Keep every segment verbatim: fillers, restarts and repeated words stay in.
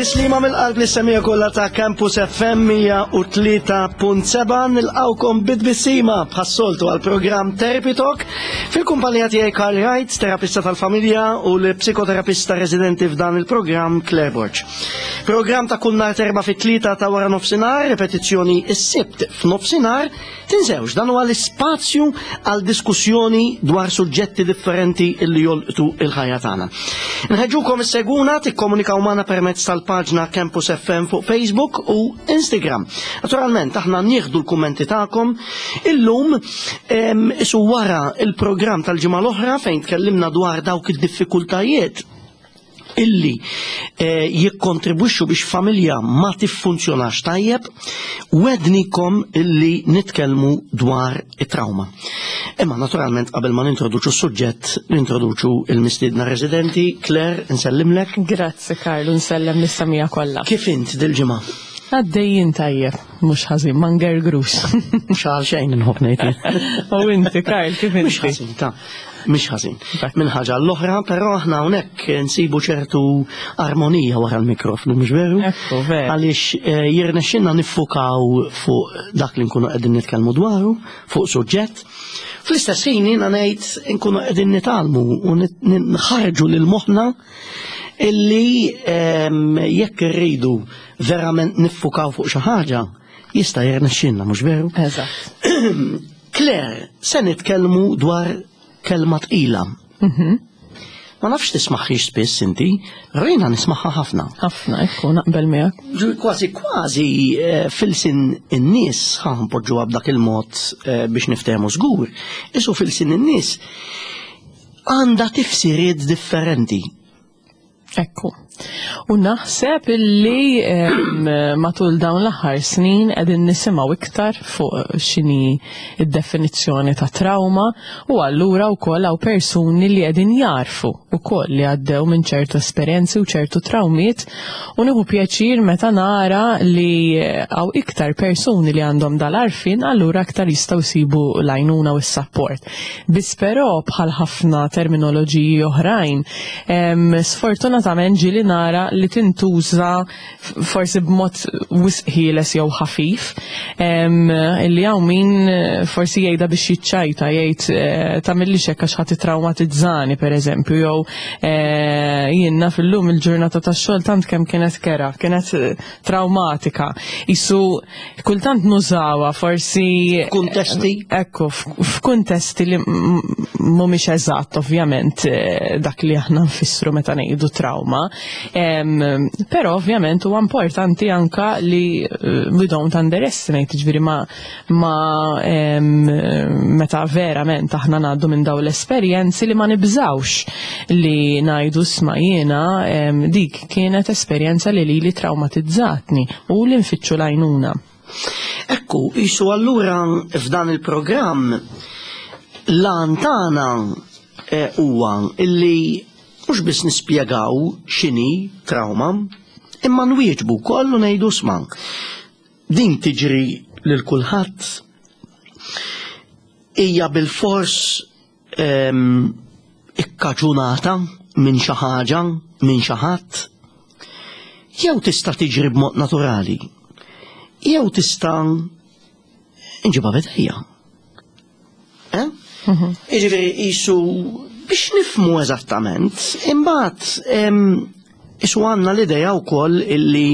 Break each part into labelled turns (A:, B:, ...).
A: Tislima mill-qalb l-istamija kollha ta' Campus F M mija u tlieta punt seba' nilqawkom bid-bissima bħas-soltu għall-programm Therapy Talk fil-kumpanija tiegħi Carl Wright, terapista tal-familja u l-psikoterapista residenti f'dan il-programm Claire Borch. Programm ta' kull nhar terba' fit-tlieta ta' wara nofsinhar, repetizzjoni s-sibt f'nofsinhar. Tinsewx, dan huwa l-ispazju għal diskussjoni dwar suġġetti differenti illi jolqtu il-ħajja tagħna. Nħeġġukom is-seguna tikkomunikaw magħna permezz tal-paġna Campus F M fuq Facebook u Instagram. Naturalment, aħna nieħdu l-kummenti tagħkom illum isu wara il-programm tal-ġimgħa l-oħra fejn tkellimna dwar dawk id-diffikultajiet illi eh, jikkontribwixxu biex familja ma tiffunzjonax tajjeb, wednikom illi nitkellmu dwar it-trauma. Imma naturalment qabel ma nintroduċu s-suġġett, nintroduċu il-mistiedna residenti. Claire, nsellimlek.
B: Grazzi Karlu, nsellem l-istamija kollha.
A: Kif int dil-ġimgħa?
B: Għaddejjin tajjeb, mhux ħażin, ma ngergrux.
A: Mhux għal xejn inħobb ngħid.
B: U inti Karl, kif inti?
A: Mhux ħażin, ta' mhix ħażin. Minn ħaġa l-oħra, però aħna hawnhekk nsibu ċertu armonija wara l-mikrofonu, mhux veru?
B: Ekku, veru.
A: Għaliex jirnexxinna niffukaw fuq dak li nkunu qegħdin nitkellmu dwaru, fuq suġġett. Fl-istess ħin jiena ngħid nkunu qegħdin nitalmu u nħarġu lil moħħna illi jekk irridu verament niffukaw fuq xi ħaġa jista' jirnexxinna, mhux veru?
B: Eżatt.
A: Claire, se nitkellmu dwar kelma tqila. Ma nafx tismaħħix spiss inti, rejna nismaħħa ħafna.
B: Ħafna, ekku naqbel miegħek.
A: Kważi kważi fil-sin in-nies ħanpoġġuha b'dak il-mod biex niftehmu żgur. Isu fil-sin in-nies għandha tifsiriet differenti.
B: Ekku. U naħseb illi matul dawn l-aħħar snin qegħdin nisimgħu iktar fuq x'inhi id-definizzjoni ta' trauma u allura wkoll hawn persuni li qegħdin jarfu wkoll li għaddew minn ċertu esperjenzi u ċertu trawmiet u nieħu pjaċir meta nara li hawn iktar persuni li għandhom dal-għarfien allura aktar jistgħu jsibu l-għajnuna u s-sapport. Biss però bħal ħafna terminoloġiji oħrajn sfortunatament ġieli nara li tintuża forsi b'mod wisħieles jew ħafif illi hawn min forsi jgħidha biex jiċċajta jgħid tagħmilli hekk għax ħadd titraumatizzani pereżempju jew jiena fillum il-ġurnata tax-xogħol tant kemm kienet kera, kienet traumatika. Isu kultant nużawha forsi
A: kuntesti
B: ekku f'kuntesti li mhumiex eżatt ovvjament dak li aħna nfissru meta ngħidu trauma. Um, però ovvjament huwa importanti anka li uh, we don't underestimate, ġifieri ma, ma um, meta verament aħna ngħaddu minn dawn l-esperjenzi li ma nibżawx li ngħidu sma' jiena um, dik kienet esperjenza li li traumatizzatni u li nfittxu l-għajnuna.
A: Ekku, isu allura f'dan il-programm l-għan tagħna huwa illi mhux biss nispjegaw x'inhi trauma, imma nwieġbu kollu ngħidu sma' din tiġri lil kulħadd hija bil-fors ikkaġunata minn xi ħaġa minn xi ħadd jew tista' tiġri b'mod naturali jew tista' inġibha vedejja. Eh? Jiġifieri qisu biex nifhmu eżattament, imbagħad isu għandna l-idea wkoll illi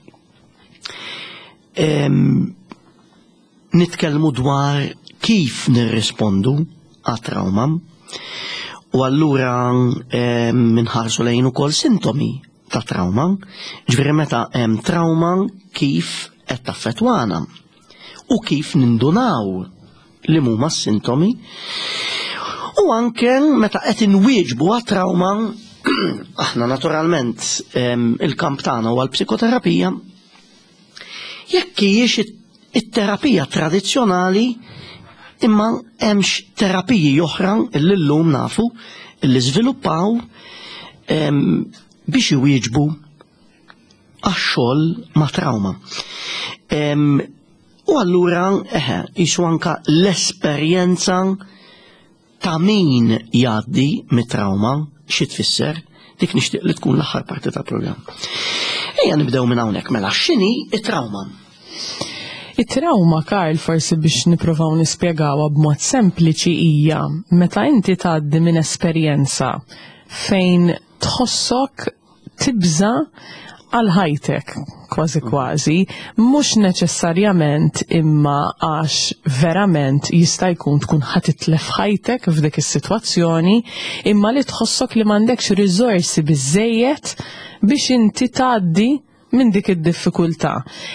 A: nitkellmu dwar kif nirrispondu għat-trauma u allura minħarsu lejn ukoll sintomi ta' trauma, ġifieri meta hemm trauma kif qed taffettwana u kif nindunaw li huma s-sintomi. U anke meta qed inwieġbu għat-trauma, aħna naturalment il-kamp tagħna huwa l-psikoterapija, jekk hijiex it-terapija tradizzjonali imma hemmx terapiji oħra illi llum nafu illi żviluppaw biex iwieġbu għax-xogħol ma' trauma. U allura eħe, qisu anke l-esperjenza ta' min jgħaddi mit-trauma xi tfisser, dik nixtieq li tkun l-aħħar parti tal-programm. Ejja nibdew minn hawnhekk mela x'inhi t-trauma?
B: It-trauma, Karl, forsi biex nippruvaw nispjegawha b'mod sempliċi hija meta inti tgħaddi minn esperjenza fejn tħossok tibża għal ħajtek, kważi kważi, mhux neċessarjament imma għax verament jista' jkun tkun ħatitlef ħajtek f'dik is-sitwazzjoni, imma li tħossok li m'għandekx riżorsi biżżejjed biex inti tgħaddi minn dik id-diffikultà.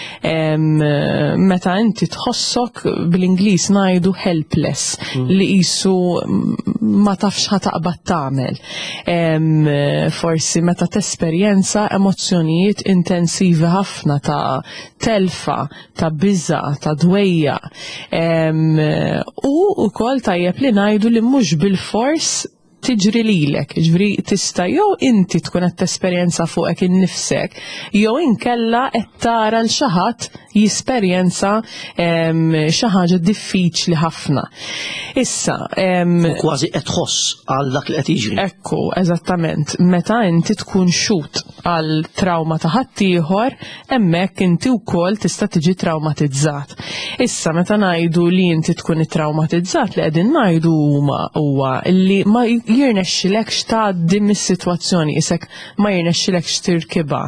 B: Meta inti tħossok bl-Ingliż ngħidu helpless, li qisu ma tafx ħataqbad tagħmel. Forsi meta tesperjenza emozzjonijiet intensivi ħafna ta' telfa, ta' biża, ta' dwejja. U wkoll tajjeb li ngħidu li mhux bil-fors tiġri lilek, ġifri tista' jew inti tkun qed tesperjenza fuqek innifsek, jew inkella qed tara l xi ħadd jesperjenza xi ħaġa diffiċli ħafna. Issa
A: kważi qed tħoss għal dak li qed jiġri.
B: Ekku, eżattament. Meta inti tkun xut għal trauma ta' ħadd ieħor, hemmhekk inti wkoll tista' tiġi traumatizzat. Issa meta ngħidu li inti tkun ittraumatizzat li qegħdin ngħidu huma huwa li ma jirnexxilekx tgħaddi mis-sitwazzjoni, isek ma jirnexxilekx tirkibha,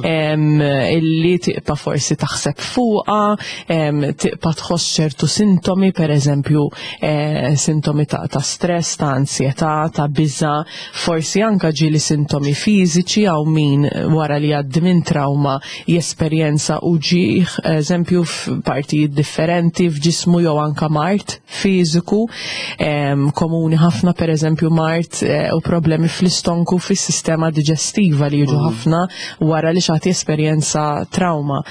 B: illi tiqpa' forsi taħseb fuqha, tiqpa' tħoss ċertu sintomi, pereżempju sintomi ta' stress, ta' ansjetà, ta' biża', forsi anke ġieli sintomi fiżiċi hawn min wara li għaddi minn trauma jesperjenza u ġieħ eżempju f'partijiet differenti f'ġismu jew anke mart fiżiku, komuni ħafna pereżempju mart u problemi fl-istonku fis-sistema diġestiva li jiġu ħafna wara li xagħti esperjenza trauma.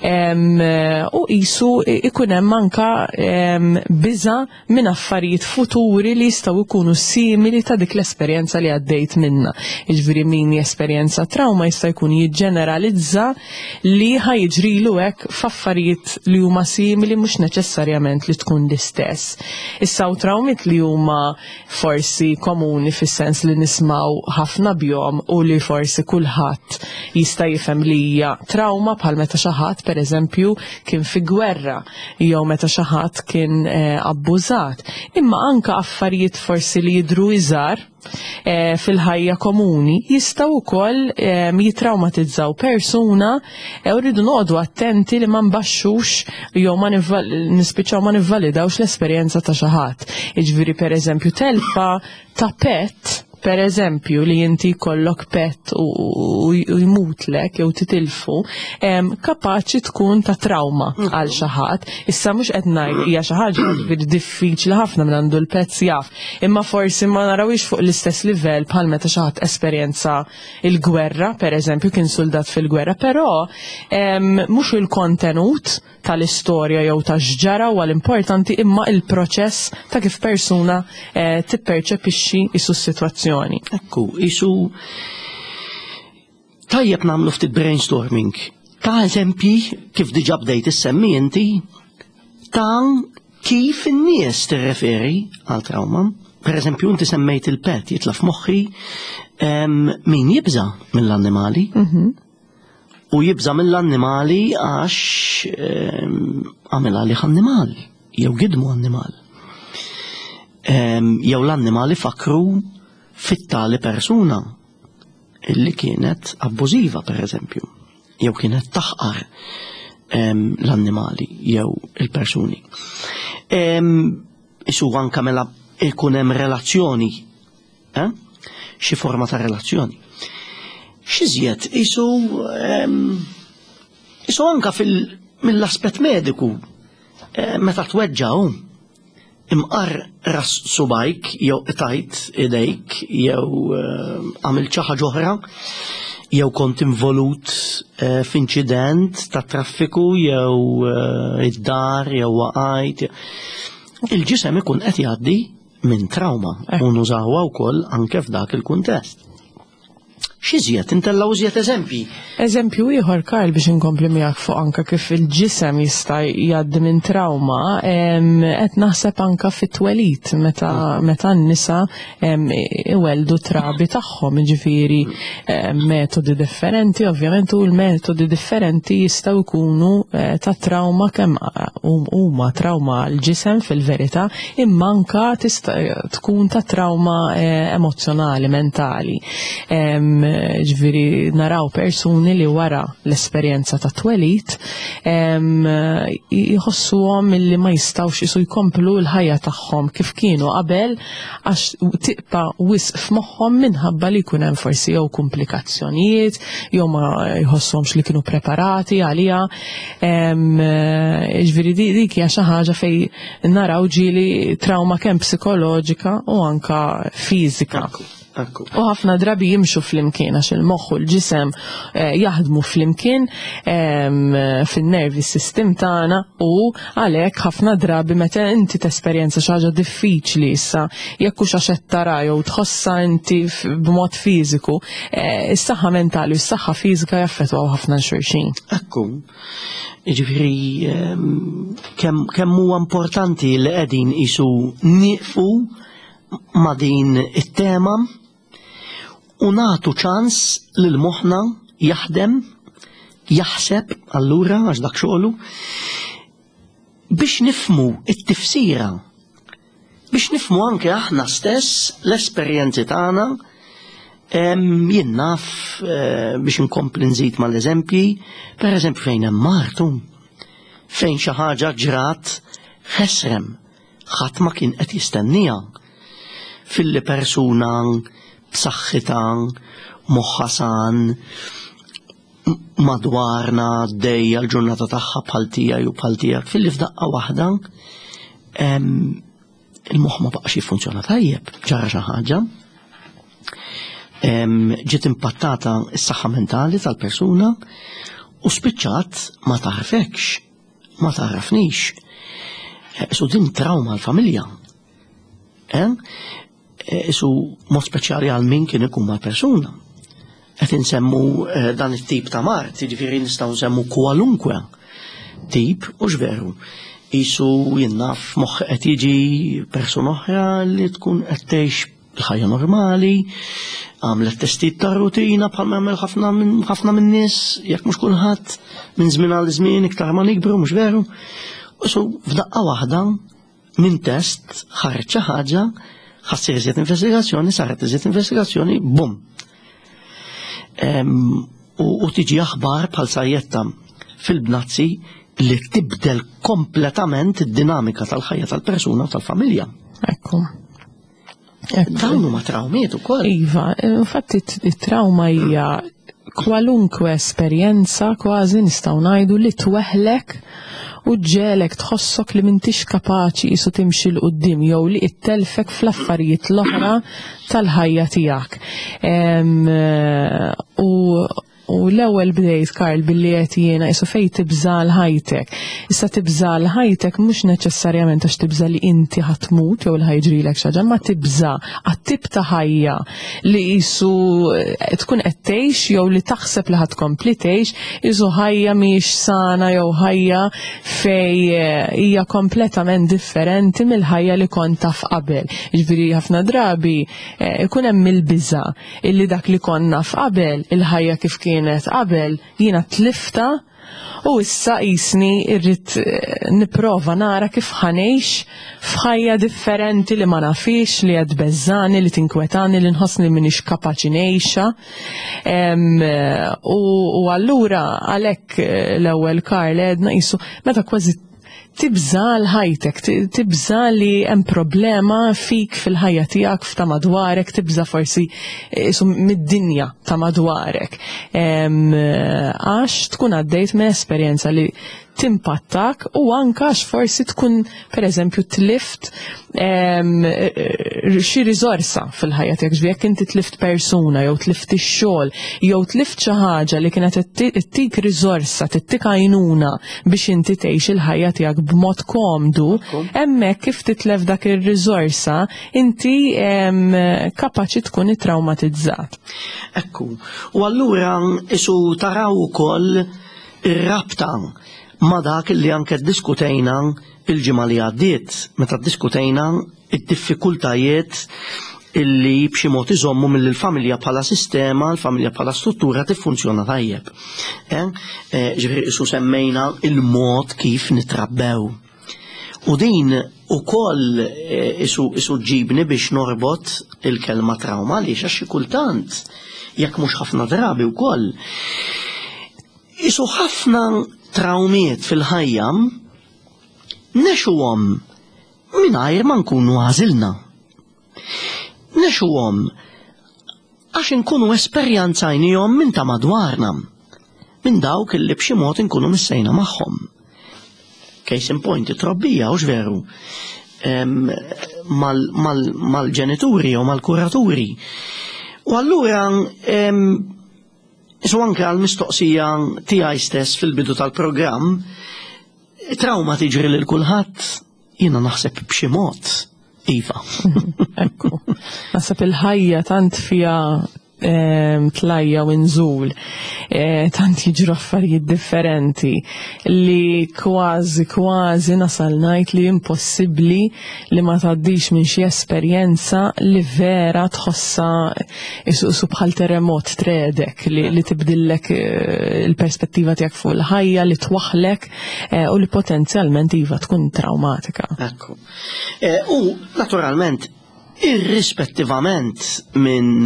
B: U qisu ikun hemm anke biża' minn affarijiet futuri li jistgħu jkunu simili ta' dik l-esperjenza li għaddejt minnha. Jiġifieri min jesperjenza trauma jista' jkun jiġġeneralizza li ħajġrilu hekk f'affarijiet li huma simili mhux neċessarjament li tkun l-istess. Issa hawn trawmiet li huma forsi komuni fis-sens li nismaw ħafna bjom u li forsi kulħadd jista' jifhem li hija trauma bħal meta xi ħadd pereżempju kien fi gwerra jew meta xi ħadd kien abbużat. Imma anke affarijiet forsi li jidhru iżgħar fil-ħajja komuni jistgħu wkoll jitraumatizzaw persuna u rridu noqogħdu attenti li ma nbaxxux jew ma nispiċċaw ma nivvalidawx l-esperjenza ta' xi ħadd. Jiġifieri pereżempju telfa ta' pet, per eżempju li inti jkollok pet u jmutlek jew titilfu, kapaċi tkun ta' trauma għal xi ħadd. Issa mhux qed ngħid hija xi ħaġa diffiċli ħafna minn għandu l-pet jaf, imma forsi ma narawix fuq l-istess livell bħal meta xi ħadd esperjenza il-gwerra, pereżempju kien soldat fil-gwerra, però mhux il-kontenut tal-istorja jew tax-ġara huwa l-importanti imma il-proċess ta' kif persuna tipperċepixxi isu s-sitwazzjoni.
A: Ekku, isu tajjeb nagħmlu ftit brainstorming ta' eżempji kif diġà bdejt issemmi inti ta' kif in-nies tirreferi għal trauma. Pereżempju inti semmejt il-pet jitla f'moħħi min jibża mill-annimali. U jibża mill-annimali għax għamel għalih annimal, jew gidmu annimal. Jew l-annimali fakru fit-tali persuna illi kienet abbużiva pereżempju, jew kienet taħqar l-annimali jew il-persuni. Isu anke mela ikun hemm relazzjoni, xi forma ta' relazzjoni. Xiżjed isu isu anke mill-aspett mediku meta tweġġaw imqar ras subajk jew tajt idejk jew għamil xi ħaġa oħra jew kont involut f'inċident ta' traffiku jew id-dar jew waqajt. Il-ġisem ikun qed jgħaddi minn trauma u nużawha wkoll anke f'dak il-kuntest. Xiżjed, intella użjed eżempji.
B: Eżempju ieħor Karl biex inkompli miegħek fuq anke kif il-ġisem jista' jgħaddi minn trauma, qed naħseb anke fit-twelid meta meta n-nisa iweldu trabi tagħhom, jiġifieri metodi differenti, ovvjament u l-metodi differenti jistgħu jkunu ta' trauma kemm huma trauma l-ġisem fil-verità, imma anke tista' tkun ta' trauma emozzjonali, mentali. Ġviri naraw persuni li wara l-esperjenza ta' twelid jħossuhom li ma jistawx isu jkomplu l-ħajja tagħhom kif kienu qabel għax tiqpa wisq f'moħħhom minħabba li jkun hemm forsi jew komplikazzjonijiet jew ma jħossuhomx li kienu preparati għaliha. Ġviri dik hija xi ħaġa fejn naraw ġieli trauma kemm psikoloġika u anke fiżika. U ħafna drabi jimxu fl-imkien għax il-moħħ u l-ġisem jaħdmu fl-imkien fin-nervi system tagħna u għalhekk ħafna drabi meta inti tesperjenza xi ħaġa diffiċli issa jekk hux għax qed tara jew tħossha inti b'mod fiżiku, is-saħħa mentali u s-saħħa fiżika jaffettwaw ħafna xulxin.
A: Ekku. Jiġifieri kemm huwa importanti li qegħdin qisu nieqfu ma' din it-tema u nagħtu ċans lil moħħna jaħdem, jaħseb allura għax dak xogħlu biex nifhmu t-tifsira, biex nifhmu anke aħna stess l-esperjenzi tagħna. Jien naf biex inkompli nżid mal-eżempji, pereżempju fejn hemm martu, fejn xi ħaġa ġrat ħesrem, ħadd ma kien qed jistennija fil-li persuna b'saħħitha, moħħha san, madwarna dejja l-ġurnata tagħha bħal tiegħi u bħal tiegħek, fil-li f'daqqa waħda il-moħħ ma baqax jiffunzjona tajjeb, ġara xi ħaġa, ġiet impattata s-saħħa mentali tal-persuna u spiċċat ma tarfekx, ma tarafnix. Su din trauma l-familja. Isu mod speċjali għal min kien ikun mal-persuna. Qed insemmu dan it-tip ta' mart, jiġifieri nistgħu nsemmu kwalunkwe tip u x'veru. Isu jien naf moħħ qed jiġi persuna oħra li tkun qed tgħix l-ħajja normali, għamlet testijiet ta' rutina bħal ma jagħmel ħafna minn ħafna min-nies, jekk mhux kulħadd minn żmien għal żmien iktar ma nikbru mhux veru. Isu f'daqqa waħda minn test ħareġ xi ħaġa, ħassir iżjed investigazzjoni, saret iżjed investigazzjoni, bum. U tiġi aħbar bħal sajjetta fil-bnazzi li tibdel kompletament id-dinamika tal-ħajja tal-persuna u tal-familja.
B: Ekku.
A: Dawn huma trawmiet ukoll.
B: Iva, infatti it-trauma hija kwalunkwe esperjenza kważi nistgħu ngħidu li tweħlek u ġelek tħossok li m'intix kapaċi qisu timxi l qudiem jew li ittelfek fl-affarijiet l-oħra tal-ħajja tiegħek. U U l-ewwel bdejt Karl billi qed jiena qisu fejn tibża l-ħajtek. Issa tibża l-ħajtek mhux neċessarjament għax tibża li inti ħatmut jew li ħajġrilek xi ħaġa, ma tibża għat-tip ta' ħajja li qisu tkun qed tgħix jew li taħseb li ħadkompli tgħix, qisu ħajja mhix sana jew ħajja fejn hija kompletament differenti mill-ħajja li kont taf qabel. Jiġifieri ħafna drabi ikun hemm il-biża' illi dak li konna f'qabel il-ħajja kif kien qabel jiena tlifta u issa qisni irrid nipprova nara kif ħanejx f'ħajja differenti li ma nafix li qed beżżani li tinkwetani li nħossni m'iniex kapaċi ngħixha. U allura għalhekk l-ewwel Karl għedna qisu meta kważi tibża l-ħajtek, tibża li hemm problema fik fil-ħajja tiegħek f'ta' madwarek, tibża forsi mid-dinja ta' madwarek. Għax tkun għaddejt minn esperjenza li timpattak u anka għax forsi tkun pereżempju tlift xi riżorsa fil-ħajja tiegħek, jekk inti tlift persuna jew tlift ix-xogħol jew tlift xi ħaġa li kienet ittik riżorsa, tittik għajnuna biex inti tgħix il-ħajja tiegħek b'mod komdu, hemmhekk kif titlef dak ir-riżorsa inti kapaċi tkun ittraumatizzat.
A: Ekku, u allura isu taraw ukoll ir-rabta ma dak li anke ddiskutejna il-ġimgħa li għaddiet, meta ddiskutejna id-diffikultajiet illi b'xi mod iżommu mill-familja bħala sistema, l-familja bħala struttura tiffunzjona tajjeb. Ġifieri isu semmejna il-mod kif nitrabbew. U din ukoll isu ġibni biex norbot il-kelma trauma li xi kultant jekk mhux ħafna drabi wkoll. Isu ħafna traumiet fil-ħajja nexuhom mingħajr ma nkunu għażilna. Nexuhom għax inkunu esperjanzajnihom minn ta' madwarna, minn dawk illi b'xi mod inkunu missejna magħhom. Case in point, it-trobbija hux veru mal-ġenituri u mal-kuraturi. U allura isu anke għal-mistoqsija tiegħi stess fil-bidu tal-programm, trauma tiġri lil kulħadd, jiena naħseb b'xi mod, iva.
B: Ekku, naħseb il-ħajja tant fiha tlajja u nżul, tant jiġru affarijiet differenti li kważi kważi nasal ngħid li impossibbli li ma tgħaddix minn xi esperjenza li vera tħossha isu bħal terremot tredek li, li tibdillek il-perspettiva tiegħek fuq il-ħajja li twaħħlek u li potenzjalment iva tkun traumatika.
A: Ekku. U naturalment irrispettivament minn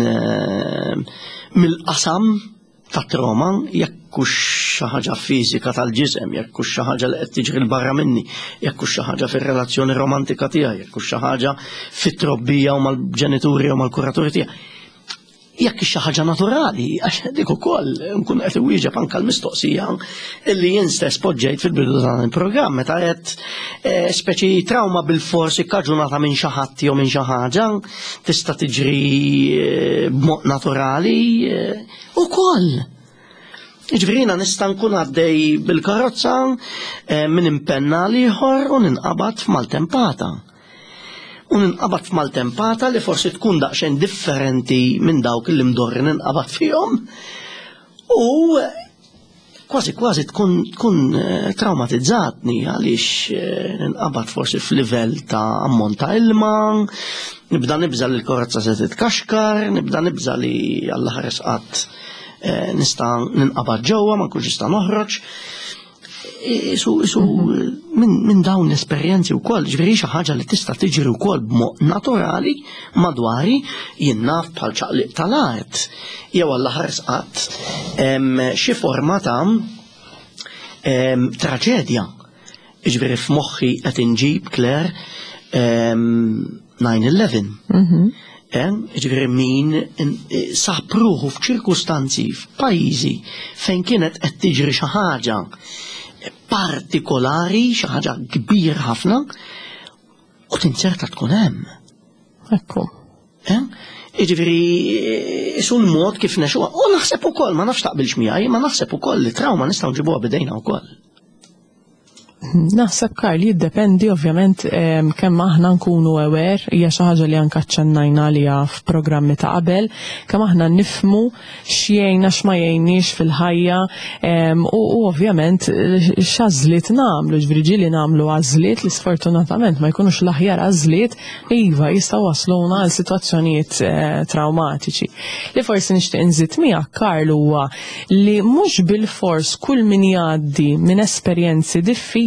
A: mill-qasam tat trauma, jekk hux xi ħaġa fiżika tal-ġisem, jekk hux xi ħaġa li qed tiġri l barra minni, jekk hux xi ħaġa fir-relazzjoni romantika tiegħi, jekk hux xi ħaġa fit-trobbija u mal-ġenituri u mal-kuraturi tiegħi. Jekk xi ħaġa naturali, għax dik ukoll nkun qed iwieġeb anke l-mistoqsija illi jien stess poġġejt fil-bidu dan il-programm meta qed speċi trauma bil-forsi kkaġunata minn xi ħadd jew minn xi ħaġa tista' tiġri b'mod naturali ukoll. Jiġifieri nista' nkun għaddej bil-karozza minn impenna ieħor u ninqabad f'maltempata. U ninqabad f'maltempata li forsi tkun daqsxejn differenti minn dawk li mdorri ninqabad fihom u kważi kważi tkun tkun traumatizzatni għaliex ninqabad forsi f'livell ta' ammont ta' ilma, nibda nibża li l-karozza se titkaxkar, nibda nibża li Alla ħares qatt nista' ninqabad ġewwa ma nkunx nista' noħroġ. Isu isu minn dawn l-esperjenzi wkoll, ġifieri xi ħaġa li tista' tiġri wkoll b'mod naturali madwari jien naf bħal ċaqliq tal-art jew Alla ħares qatt xi forma ta' traġedja. Ġifieri f'moħħi qed inġib Claire nine eleven. Ġifieri min sapruħu f'ċirkustanzi f'pajjiżi fejn kienet qed tiġri xi ħaġa partikolari, xi ħaġa kbir ħafna u tinserta tkun hemm.
B: Ekku.
A: Jiġifieri isu l-mod kif nexuha. U naħseb ukoll ma nafx taqbilx miegħi, ma naħseb ukoll li trauma nistgħu nġibuha bidejna wkoll.
B: Naħseb Karli jiddependi ovvjament kemm aħna nkunu aware, hija xi ħaġa li anke ċċennajna għaliha f'programmi ta' qabel, kemm aħna nifhmu x'jgħinna x'ma jgħinniex fil-ħajja u ovvjament x'għażliet nagħmlu, ġifieri li nagħmlu għażliet li sfortunatament ma jkunux l-aħjar għażliet iva jistgħu wasluna għal sitwazzjonijiet traumatiċi. Li forsi nixtieq inżid miegħek Karl huwa li mhux bil-fors kull min jgħaddi minn esperjenzi diffiċli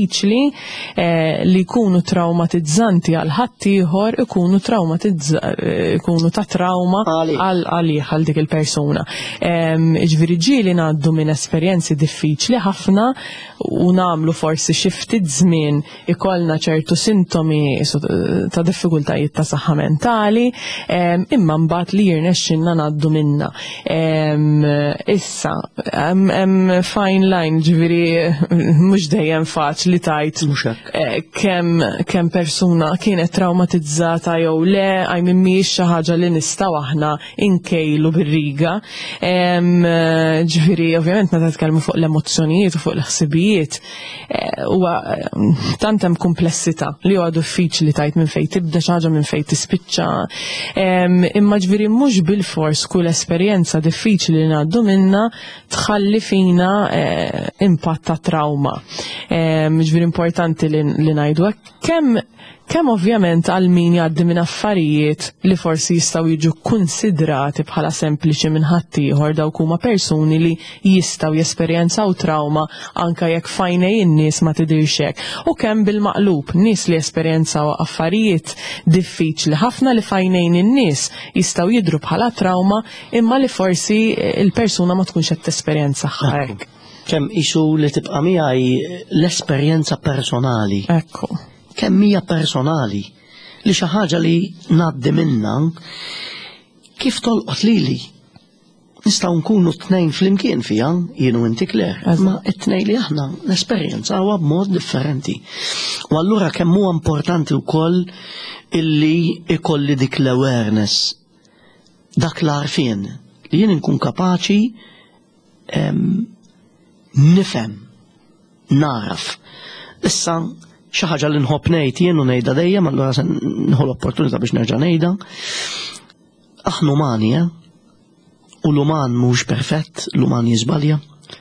B: diffiċli eh, li jkunu traumatizzanti għal ħaddieħor ikunu traumatizzanti ikunu ta' trauma għal għalih għal dik il-persuna. Ġifieri ġieli ngħaddu minn esperjenzi diffiċli ħafna u nagħmlu forsi xi ftit żmien ikollna ċertu sintomi ta' diffikultajiet ta' saħħa mentali, imma mbagħad li jirnexxinna ngħaddu minnha. Issa hemm fine line, ġifieri mhux dejjem faċli tajt kemm kemm persuna kienet traumatizzata jew le, għaj mhix xi ħaġa li nistgħu aħna inkejlu bir-riga. Ġifieri ovvjament meta tkellmu fuq l-emozzjonijiet u fuq l-ħsibijiet huwa tant hemm komplessità li huwa diffiċli tajt minn fejn tibda xi ħaġa minn fejn tispiċċa. Imma ġifieri mhux bil-fors kull esperjenza diffiċli li ngħaddu minnha tħalli fina impatt ta' trauma. Ġifieri importanti li ngħidu hekk kemm Kemm ovvjament għal min jgħaddi minn affarijiet li forsi jistgħu jiġu konsidrati bħala sempliċi minn ħaddieħor dawk huma persuni li jistgħu jesperjenzaw trauma anke jekk fajnej in-nies ma tidirx hekk. U kemm bil-maqlub nies li esperjenzaw affarijiet diffiċli ħafna li fajnejn in-nies jistgħu jidhru bħala trauma imma li forsi il-persuna ma tkunx qed tesperjenzaha hekk.
A: Kemm isu li tibqa' miegħi l-esperjenza personali.
B: Ekku.
A: Kemm hija personali li xi ħaġa li ngħaddi minnha kif tolqot lili. Nistgħu nkunu tnejn flimkien fiha, jien u inti Claire, imma t-tnejn li aħna nesperjenzawha b'mod differenti. U allura kemm huwa importanti wkoll illi ikolli dik l-awareness, dak l-għarfien li jien nkun kapaċi nifhem, naraf. Issa xi ħaġa li nħobb ngħid jien u ngħidha dejjem, allura se nieħu l-opportunità biex nerġa' ngħidha. Aħna umani, u l-uman mhux perfett, l-uman jiżbalja.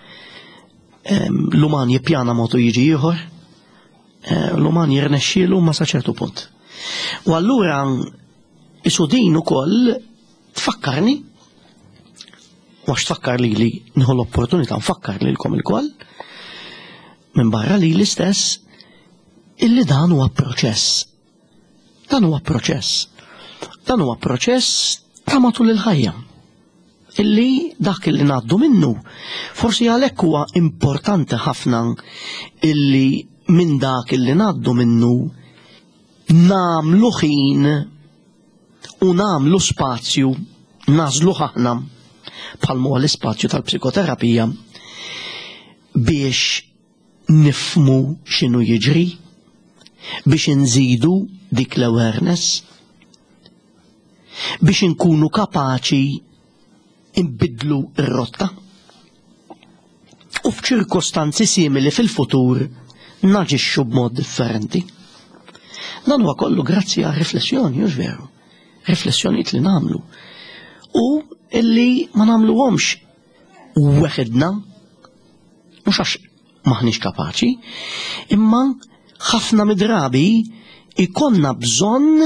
A: L-uman jippjana motu jiġi ieħor, l-uman jirnexxielu ma sa ċertu punt. U allura isu din ukoll tfakkarni, u għax tfakkar lili nieħu l-opportunità nfakkar lilkom ilkoll minn barra lili stess illi dan huwa proċess. Dan huwa proċess. Dan huwa proċess ta' matul il-ħajja. Illi dak illi ngħaddu minnu. Forsi għalhekk huwa importanti ħafna illi minn dak illi ngħaddu minnu nagħmlu ħin u nagħmlu spazju nażlu aħna bħalma huwa l-ispazju tal-psikoterapija biex nifhmu x'inhu jiġri, biex nżidu dik l-awareness, biex nkunu kapaċi nbidlu r-rotta u f'ċirkostanzi simili fil-futur naġixxu b'mod differenti. Dan huwa kollu grazzi għal riflessjoni, mhux veru? Riflessjonijiet li nagħmlu u illi ma nagħmluhomx weħedna mhux għax maħniex kapaċi, imma ħafna midrabi ikonna bżonn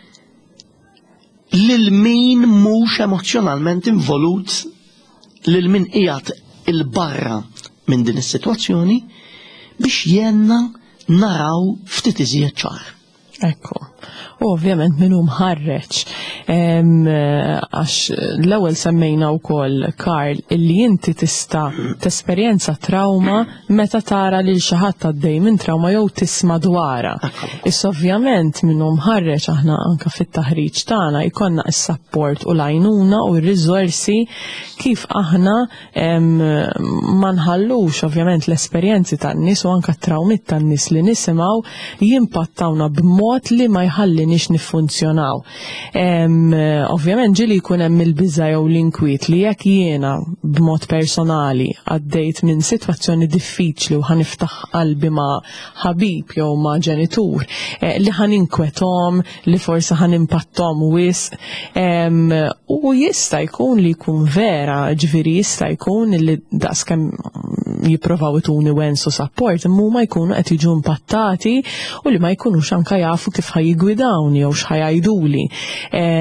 A: lil min mhux emozjonalment involut, lil min qiegħed il-barra minn din is-sitwazzjoni biex jenna naraw ftit iżjed ċar.
B: Ekku. U ovvjament minnu mħarreċ. Għax l-ewwel semmejna wkoll Karl illi inti tista' tesperjenza trauma meta tara lil xi ħadd għaddej minn trauma jew tisma' dwarha. Issa ovvjament minnu mħarreċ aħna anke fit-taħriġ tagħna jkollna s-sapport u l-għajnuna u r-riżorsi kif aħna ma nħallux ovvjament l-esperjenzi tan-nies u anke t-trawmiet tan-nies li nisimgħu jimpattawna b'mod li ma jħallinix niffunzjonaw. Ovvjament ġili jkun hemm il-biża' jew l-inkwiet li jekk jiena b'mod personali għaddejt minn sitwazzjoni diffiċli u ħaniftaħ qalbi ma' ħabib jew ma' ġenitur li ħaninkwetom, li forsi ħanimpattom wisq, u jista' jkun li jkun vera, ġifieri jista' jkun li daqskemm jipprovaw ituni wensu support imma huma jkunu qed jiġu impattati u li ma jkunux anke jafu kif ħajjigwidawni jew x'ħajajduli.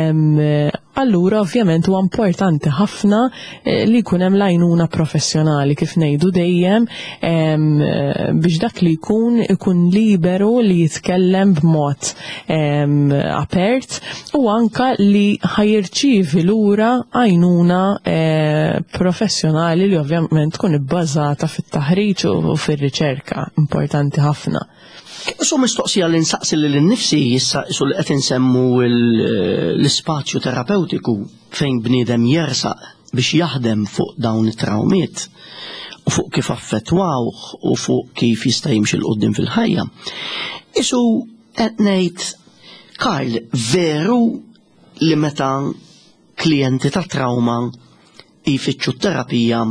B: allura ovvjament huwa importanti ħafna li jkun hemm l-għajnuna professjonali kif ngħidu dejjem biex dak li jkun ikun liberu li jitkellem b'mod apert u anka li ħajirċievi lura għajnuna professjonali li ovvjament tkun ibbażata fit-taħriġ u fir-riċerka, importanti ħafna.
A: So mistoqsija li nsaqsi li l-nifsi jissa isu li qed insemmu l-ispazju terapeutiku fejn bniedem jersaq biex jaħdem fuq dawn it-trawmiet u fuq kif affettwawh u fuq kif jista' jimxi l qudiem fil-ħajja. Isu qed ngħid Karl, veru li meta klijenti ta' trauma jfittxu t-terapija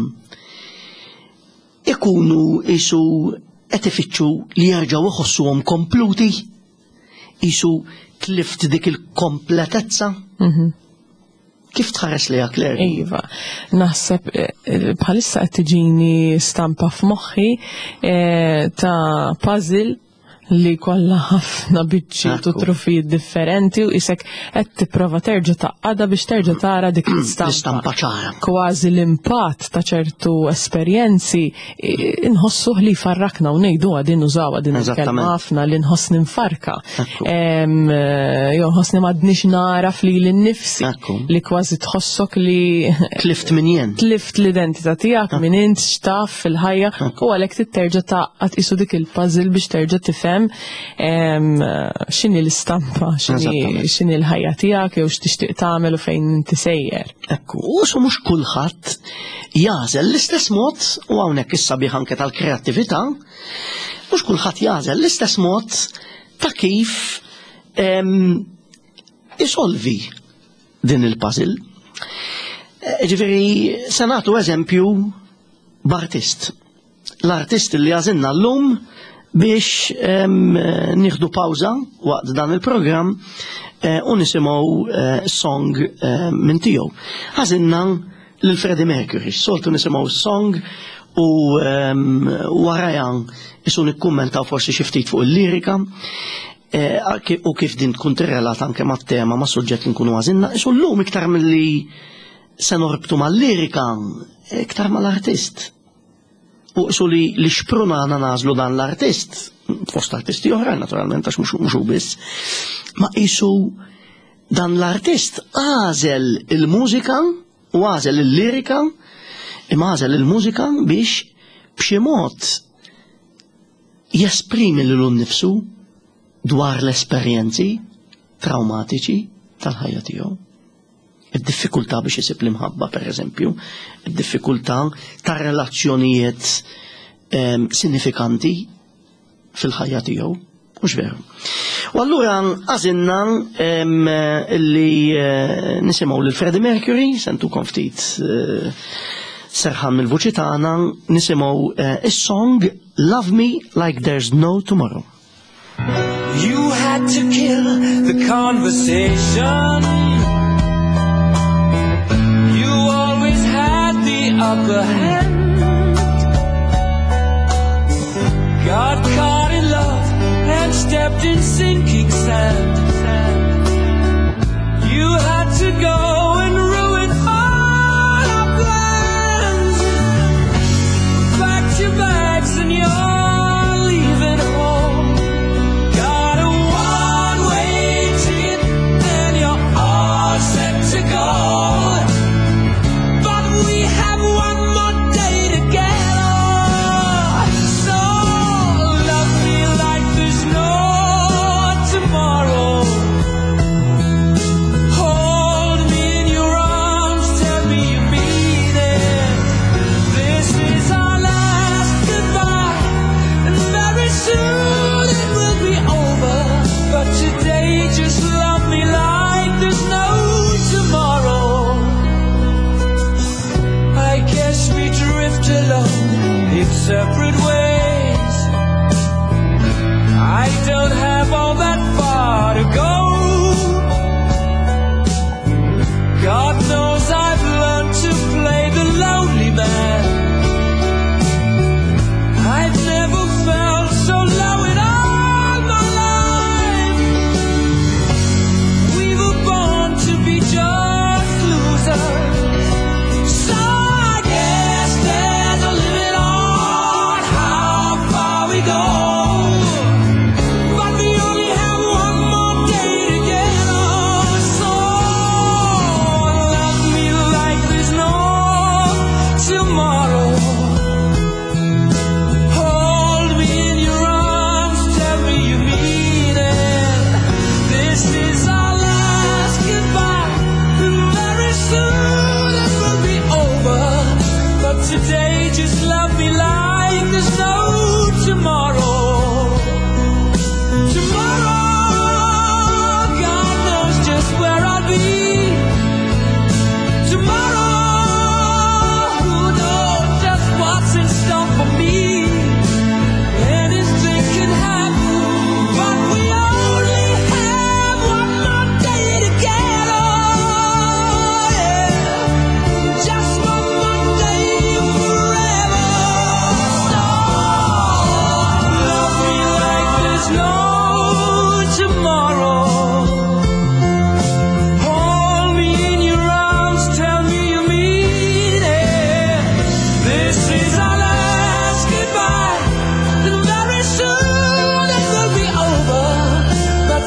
A: ikunu isu qed ifittxu li jerġgħu iħossuhom kompluti, isu tlift dik il-kompletezza. Kif tħares li Claire?
B: Iva, naħseb bħalissa qed tiġini stampa f'moħħi ta' puzzle li kollha ħafna biċċiet u trufijiet differenti u isek qed tipprova terġa' taqqada biex terġa' tara dik l-istampa
A: ċara.
B: Kważi l-impatt ta' ċertu esperjenzi inħossuh li jfarrakna u ngħidu din użawha din il-kelma ħafna li nħoss ninfarka. Jew nħossni m'għadniex naraf li l-nifsi li kważi tħossok li
A: tlift minn jien.
B: Tlift l-identità tiegħek minn int x'taf fil-ħajja u għalhekk titterġa' taqqad qisu dik il-puzzle biex terġa' tifhem x'inhi l-istampa, x'inhi l-ħajja tiegħek jew x'tixtieq tagħmel u fejn inti sejjer.
A: Ekku, u su mhux kulħadd jażel l-istess mod u hawnhekk is-sabiħ anke tal-kreattività, mhux kulħadd jażel l-istess mod ta' kif isolvi din il-puzzle. Ġifieri se nagħtu eżempju b'artist. L-artist li għażilna llum biex nieħdu pawza waqt dan il-programm u nisimgħu song minn tiegħu. Għażilna lil Freddie Mercury, soltu nisimgħu song u warajja isu nikkummentaw forsi xi ftit fuq il-lirika u kif din tkun tirrelata anke mat-tema ma' suġġett li nkunu għażilna. Isu llum iktar milli se norbtu mal-lirika iktar mal-artist. U isu li li xprunana nażlu dan l-artist, fost artisti oħra naturalment għax mhux hu biss, ma isu dan l-artist għażel il-mużika u għażel il-lirika imma għażel il-mużika biex b'xi mod jesprimi lil nnifsu dwar l-esperjenzi traumatiċi tal-ħajja tiegħu. Id-diffikultà biex isib l-imħabba, pereżempju, id-diffikultà ta' relazzjonijiet sinifikanti fil-ħajja tiegħu, mhux veru. U allura għażilna li nisimgħu lil Freddie Mercury, sentukom ftit serħan mill-vuċi tagħna, nisimgħu is-song Love Me Like There's No Tomorrow.
C: You had to kill the conversation. Upper hand, got caught in love and stepped in sinking sand. You had to go and ruin all our plans. Packed your bags and you're leaving home. Got a one-way ticket and you're all set to go.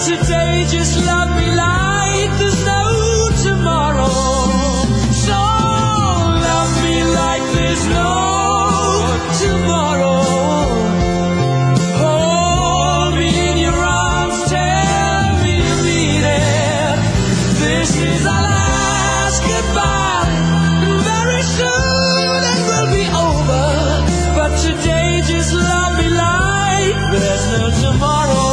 C: today just love me like there's no tomorrow. So love me like there's no tomorrow. Hold me in your arms, tell me you mean it. This is our last goodbye. Very soon it will be over, but today just love me like there's no tomorrow.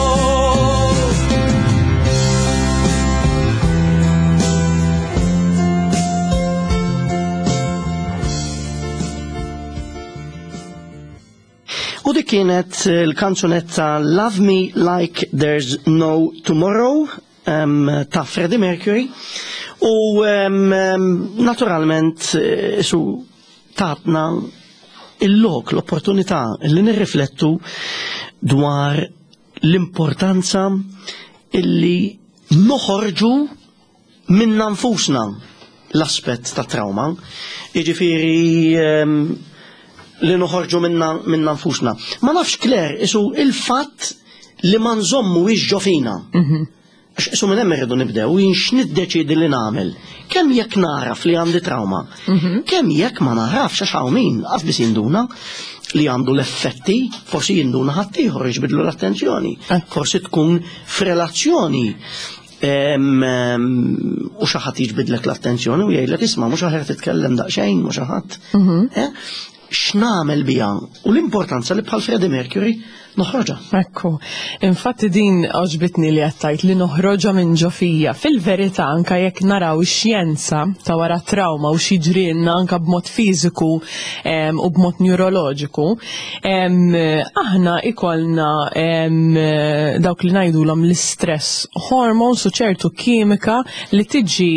A: U dik kienet l-kanzunetta Love Me Like There's No Tomorrow um, ta' Freddie Mercury u um, um, naturalment uh, su tatna il-lok, l-opportunità li nirriflettu dwar l-importanza illi noħorġu minna nfusna l-aspett ta' trauma, jiġifieri um, li noħorġu minna minna nfusna. Ma nafx Claire, isu il-fatt li ma nżommu iġġo fina. Għax isu minn hemm irridu nibdew, jien x'niddeċidi li nagħmel. Kemm jekk naraf li għandi trauma, kemm jekk ma narafx għax hawn min qaf biss jinduna li għandu l-effetti, forsi jinduna ħadd ieħor jiġbidlu l-attenzjoni, forsi tkun f'relazzjoni Um, um, u xaħat jiġbidlek l-attenzjoni u jgħidlek isma' mhux aħjar titkellem daqsxejn mhux xaħat. Eh? X'nagħmel biha u l-importanza li bħal Freddie Mercury noħroġa.
B: Ekku, infatti din oġbitni li għattajt li noħroġa minn ġofija. Fil-verità anka jekk naraw ix-xjenza ta' wara trauma u xiġrinna anka b'mod fiżiku um, u b'mod neuroloġiku, um, aħna ikolna um, dawk li ngħidulhom l-istress hormones u ċertu kimika li tiġi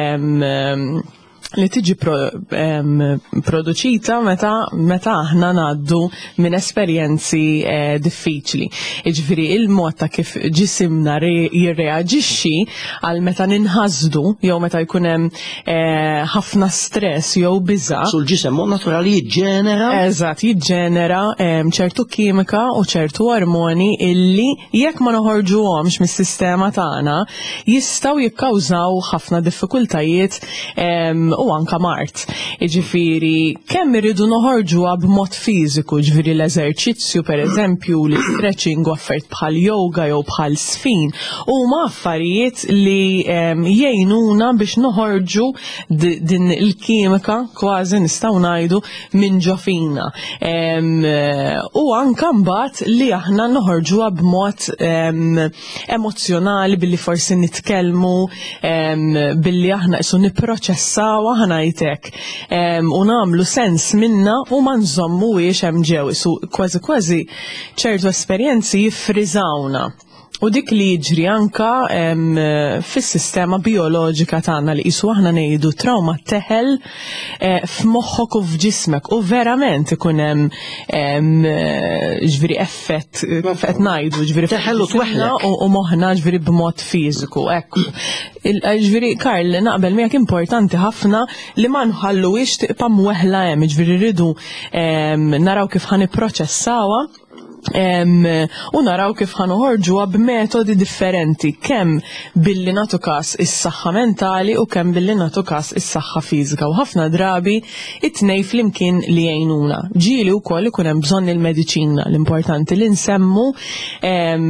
B: um, li tiġi pro, um, produċita meta, meta aħna ngħaddu minn esperjenzi eh, diffiċli. Iġifieri il-mod ta' kif ġisimna jirreaġixxi għal meta ninħasdu jew meta jkun hemm ħafna eh, stress jew biża'.
A: Sul ġisem mod naturali jiġġenera.
B: Eżatt, jiġġenera um, ċertu kimika u ċertu ormoni illi jekk ma noħorġuhomx mis-sistema tagħna jistgħu jikkawżaw ħafna diffikultajiet um, u anka mart. Iġifieri kemm irridu noħorġuha b'mod fiżiku, ġifieri l-eżerċizzju pereżempju, l-stretching u affarijiet bħal yoga jew bħal sfin huma affarijiet li um, jgħinuna biex noħorġu din il-kimika kważi nistgħu ngħidu minn ġofina. Um, u anka mbagħad li aħna noħorġuha b'mod um, emozjonali billi forsi nitkellmu um, billi aħna isu nipproċessaw ħanajtek um, u nagħmlu sens minna u ma nżommuhiex hemm ġew isu kważi kważi ċertu esperjenzi jiffriżawna. U dik li jiġri anka um, fis-sistema bioloġika tagħna li qisu aħna ngħidu trauma teħel eh, f'moħħok u f'ġismek u verament ikun hemm um, ġifieri effett qed ngħidu ġifieri
A: teħel u tweħlek
B: u moħħna ġifieri b'mod fiżiku. Ekku. Ġifieri Karl naqbel miegħek importanti ħafna li ma nħalluhiex tibqa' mweħla hemm, ġifieri rridu um, naraw kif ħanipproċessawha Um, u naraw kif ħanoħorġuha b'metodi differenti, kemm billi nagħtu każ is-saħħa mentali u kemm billi nagħtu każ is-saħħa fiżika. U ħafna drabi it-tnejn flimkien li jgħinuna. Ġieli wkoll ikun hemm bżonn il-mediċina, l-importanti li nsemmu um,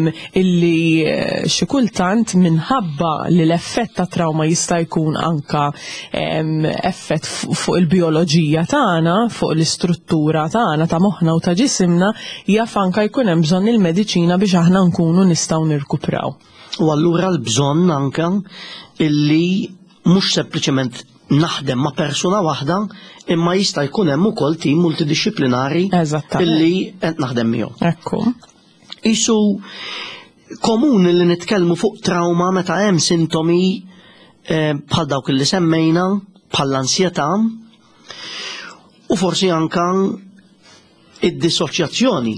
B: illi xi kultant minħabba li l-effett ta' trauma jista' jkun anka um, effett fuq il-bioloġija tagħna, fuq l-istruttura tagħna ta' moħħna u ta' ġisimna, jaf anka jkun hemm bżonn il-mediċina biex aħna nkunu nistgħu nirkupraw.
A: U allura l-bżonn anke illi mhux sempliċement naħdem ma' persuna waħda, imma jista' jkun hemm ukoll tim multidixxiplinari illi qed naħdem miegħu.
B: Ekku.
A: Isu komuni li nitkellmu fuq trauma meta hemm sintomi eh, bħal dawk li semmejna, bħal l-ansjetà u forsi anke id-dissoċjazzjoni.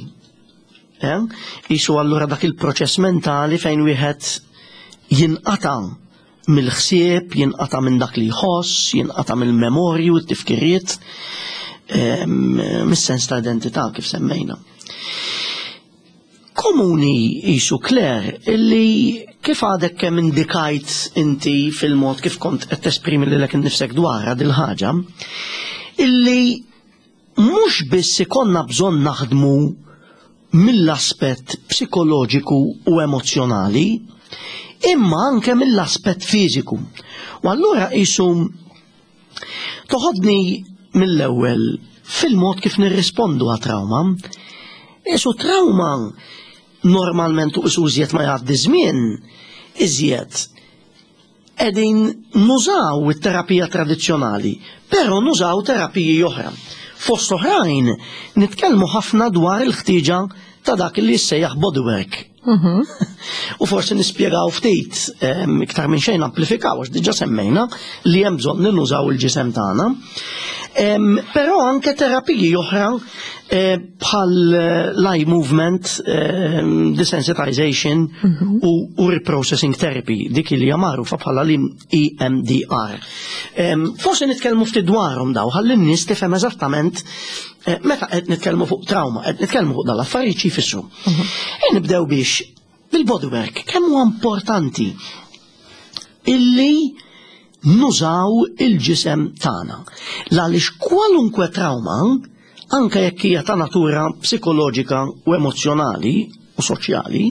A: Isu allura dak il-proċess mentali fejn wieħed jinqata' mill-ħsieb, jinqata' minn dak li jħoss, jinqata' mill-memorji u t-tifkiriet, mis-sens ta' identità kif semmejna. komuni jisu Claire illi kif għadek kemm indikajt inti fil-mod kif kont qed tesprimi lilek innifsek dwarha dil ħaġa illi mhux biss ikonna bżonn naħdmu mill-aspett psikoloġiku u emozjonali imma anke mill-aspett fiżiku. U allura qisu toħodni mill-ewwel fil-mod kif nirrispondu għat trauma. Qisu trauma normalment u iżjed ma jgħaddi żmien iżjed qegħdin nużaw it-terapija tradizzjonali, però nużaw terapiji oħra. Fost oħrajn nitkellmu ħafna dwar il-ħtieġa ta' dak li jissejjaħ bodywork. U forsi nispjegaw ftit iktar minn xejn amplifikaw għax diġà semmejna li hemm bżonn li nużaw il-ġisem tagħna. Però anke terapiji oħra bħal l-eye movement, desensitization u reprocessing therapy, dik li hija magħrufa bħala E M D R. Forsi nitkellmu ftit dwarhom daw ħalli n-nies tifhem eżattament meta qed nitkellmu fuq trauma, qed nitkellmu fuq dal-affarijiet jfissru. Nibdew biex bil-bodywork kemm huwa importanti illi nużaw il-ġisem tagħna. Għaliex kwalunkwe trauma, anke jekk hija ta' natura psikoloġika u emozjonali u soċjali,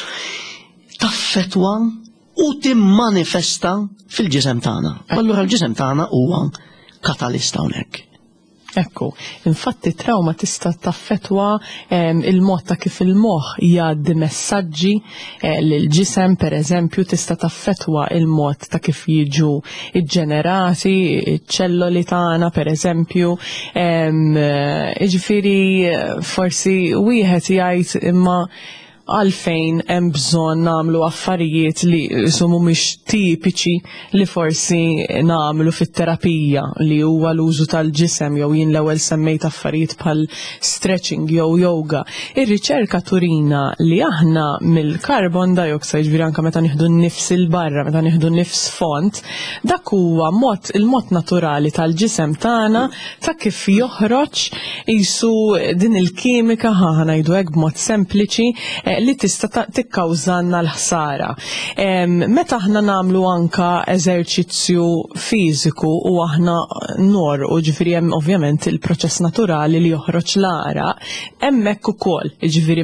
A: taffetwa u timmanifesta fil-ġisem tagħna. Allura l-ġisem tagħna huwa katalista hawnhekk.
B: Ekku, infatti trauma tista' taffetwa ehm, il-mod ta' kif il-moħħ jgħaddi messaġġi eh, lill-ġisem, pereżempju tista' taffetwa il-mod ta' kif jiġu iġġenerati iċ-ċelloli tagħna pereżempju. Ehm, Jiġifieri forsi wieħed jgħid imma għalfejn hemm bżonn nagħmlu affarijiet li mhumiex tipiċi li forsi nagħmlu fit-terapija li huwa l-użu tal-ġisem jew jien l-ewwel semmejt affarijiet bħal stretching jew yoga. Ir-riċerka turina li aħna mill-carbon dioxide, ġifieri anke meta nieħdu nnifs il barra, meta nieħdu nnifs font, dak huwa mod il-mod naturali tal-ġisem tagħna ta' kif joħroġ qisu din il-kimika ħa ngħidu hekk b'mod sempliċi li tista' tikkawżanna l-ħsara. Meta aħna nagħmlu anka eżerċizzju fiżiku u aħna norqu, ġifieri hemm ovvjament il-proċess naturali li joħroġ l-araq, hemmhekk ukoll, ġifieri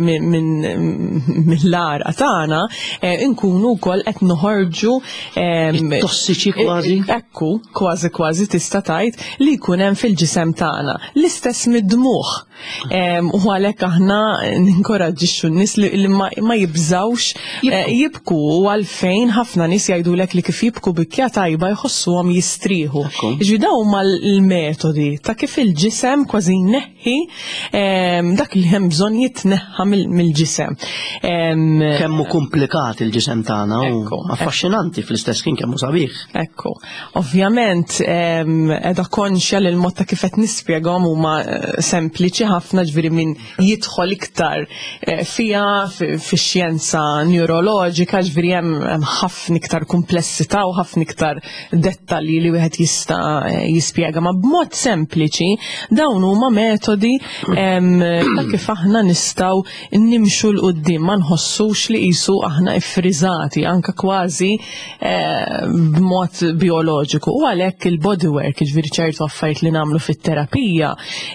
B: mill-araq tagħna nkunu wkoll qed noħorġu
A: tossiċi kważi.
B: Ekku, kważi kważi tista' tgħid li jkun hemm fil-ġisem tagħna. L-istess mid-dmugħ. U għalhekk aħna ninkoraġġixxu n-nies li ma jibżawx jibku u għalfejn ħafna nies jgħidulek li kif jibku bikkja tajba jħossuhom jistrieħu. Jiġri dawn huma l-metodi ta' kif il-ġisem kważi jneħħi dak li hemm bżonn jitneħħa mill-ġisem.
A: Kemm hu komplikat il-ġisem tagħna u affaxxinanti fl-istess ħin kemm hu sabiħ.
B: Ekku. Ovvjament qiegħda konxja li l-mod ta' kif qed nispjegahom huma sempliċi ħafna, ġifieri min jidħol iktar fija fix-xjenza neuroloġika, ġifieri hemm ħafna iktar komplessità u ħafna iktar dettalji li wieħed jista' jispjega, ma b'mod sempliċi dawn huma metodi ta' kif aħna nistgħu nimxu l quddiem ma nħossux li qisu aħna iffriżati anke kważi b'mod bioloġiku. U għalhekk il-bodywork, ġifieri ċertu affarijiet li nagħmlu fit-terapija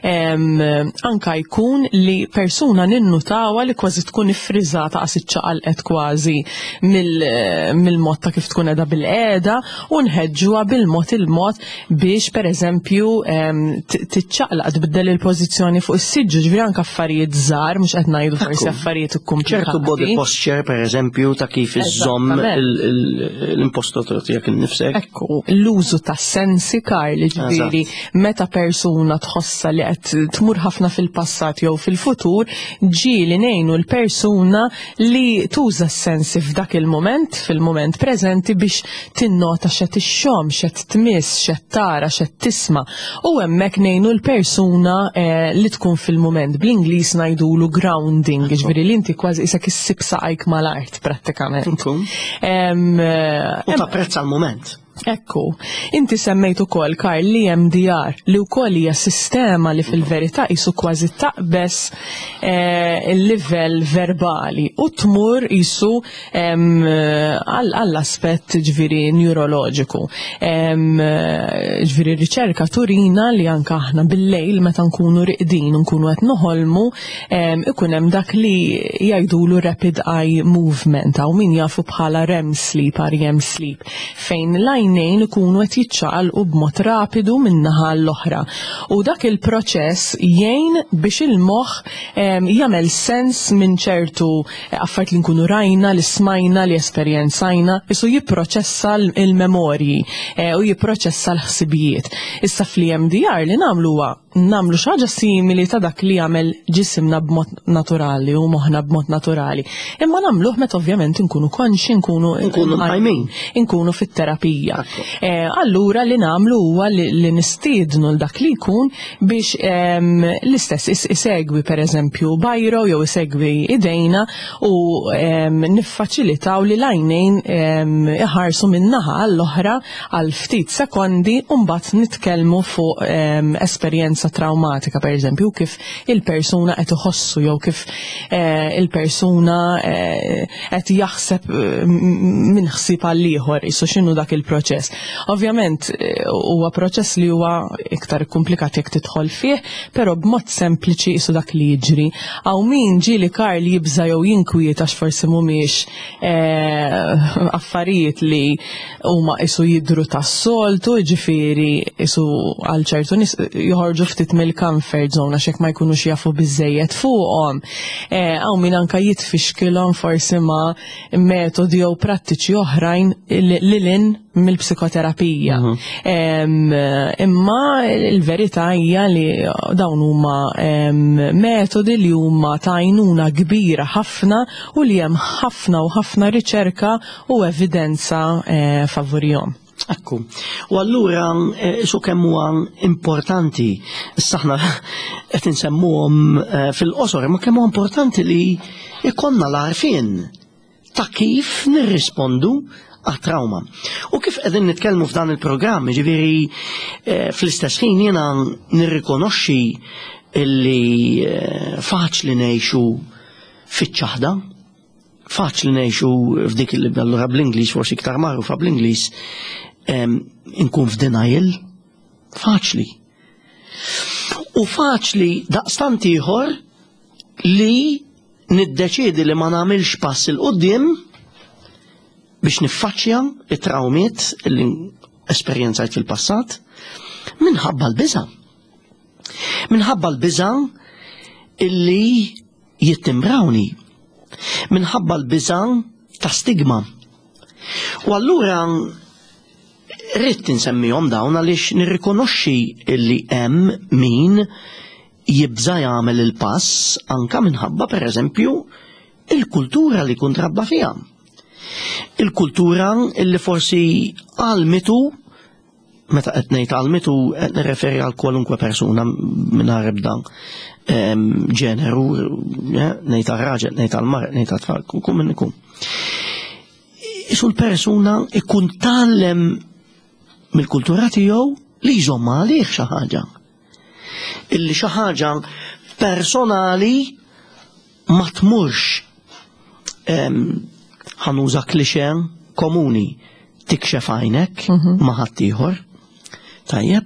B: anke jkun li persuna ninnutawha li kważi tkun iffriżata qas iċċaqalqet kważi mill-mod ta' kif tkun qiegħda bil-qiegħda u nħeġġuha bil-mod il-mod biex pereżempju tiċċaqlaq tbiddel il-pożizzjoni fuq is-siġġu, ġifieri anke affarijiet żgħar mhux qed ngħidu forsi affarijiet ikkumplikati.
A: ċertu body posture pereżempju ta' kif iżżomm l-impostatur tiegħek innifsek.
B: Ekku, l-użu tas-sensi Karli, ġifieri meta persuna tħossha li qed tmur ħafna fil-passat jew fil-futur, ġieli ngħinu l-persuna li tuża s-sensi f'dak il-moment, fil-moment preżenti biex tinnota x'qed ixxomm, x'qed tmiss, x'qed tara, x'qed tisma'. U hemmhekk ngħinu l-persuna li tkun fil-moment. Bl-Ingliż ngħidulu grounding, ġifieri li inti kważi isek issib saqajk mal-art prattikament.
A: U tapprezza l-moment.
B: Ekku, inti semmejt ukoll Karl li E M D R li wkoll hija sistema li fil-verità qisu kważi taqbes il-livell verbali u tmur qisu għall-aspett ġifieri neuroloġiku. Ġifieri riċerka turina li anke aħna bil-lejl meta nkunu riqdin nkunu qed noħolmu ikun hemm dak li jgħidulu rapid eye movement hawn min jafu bħala R E M sleep, R E M sleep, fejn l-għajnejn ikunu qed jiċċaqalqu b'mod rapidu min-naħa l-oħra. U dak il-proċess jgħin biex il-moħħ jagħmel sens minn ċertu affarijiet li nkunu rajna, li smajna, li esperjenzajna, isu jipproċessa l-memorji u jipproċessa l-ħsibijiet. Issa fl-E M D R li nagħmlu huwa nagħmlu xi ħaġa simili ta' dak li jagħmel ġisimna b'mod naturali u moħħna b'mod naturali. Imma nagħmluh meta ovvjament inkunu konxi, nkunu
A: nkunu mqajmin,
B: inkunu fit-terapija. Allura li nagħmlu huwa li nistiednu l dak li jkun biex l-istess isegwi pereżempju bajro jew isegwi idejna u niffaċilitaw li l-għajnejn iħarsu min-naħa għall-oħra għal ftit sekondi u mbagħad nitkellmu fuq esperjenza traumatika pereżempju kif il-persuna qed iħossu jew kif il-persuna qed jaħseb minn ħsieb għal ieħor isu x'inhu dak il-proċess. Ovvjament huwa proċess li huwa iktar komplikat jekk tidħol fih, però b'mod sempliċi isu dak li jiġri. Hawn min ġieli Karl jibża jew jinkwiet għax forsi mhumiex affarijiet li huma isu jidhru tas-soltu, jiġifieri isu għal ċertu nies joħorġu ftit mill-comfort zone għax hekk ma jkunux jafu biżejjed fuqhom. Hawn min anke jitfixkilhom forsi ma' metodi jew prattiċi oħrajn lilin mill-psikoterapija. Imma l-verità hija li dawn huma metodi li huma ta' għajnuna kbira ħafna u li hemm ħafna u ħafna riċerka u evidenza favorihom.
A: Ekku. U allura isu kemm huwa importanti s-saħna qed insemmuhom fil-qosor, imma kemm huwa importanti li jkollna l-għarfien ta' kif nirrispondu għat-trauma. U kif qegħdin nitkellmu f'dan il-programm, ġifieri fl-istess ħin jiena nirrikonoxxi illi faċli ngħixu fiċ-ċaħda, faċli ngħixu f'dik allura bl-Ingliż forsi iktar magħrufa bl-Ingliż inkun f'denial, faċli. U faċli daqstant ieħor li niddeċiedi li ma nagħmilx pass il qudiem biex niffaċċja it-trawmiet li esperjenzajt fil-passat minħabba l-biża'. Minħabba l-biża' illi jittimbrawni. Minħabba l-biża' ta' stigma. U allura rrid insemmihom dawn għaliex nirrikonoxxi illi hemm min jibża jagħmel il-pass anke minħabba pereżempju il-kultura li kun trabba fiha. Il-kultura illi forsi għalmitu, meta qed ngħid għalmitu qed nirreferi għal kwalunkwe persuna mingħajr ebda ġeneru, ngħid għar-raġel, ngħid għall-mara, ngħid għat-tfal, kun min ikun. Isu l-persuna ikun tgħallem mill-kultura tiegħu li jżomma għalih xi ħaġa. Illi xi ħaġa personali ma tmurx ħanuża klixe komuni tikxef għajnek ma' ħadd ieħor. Tajjeb.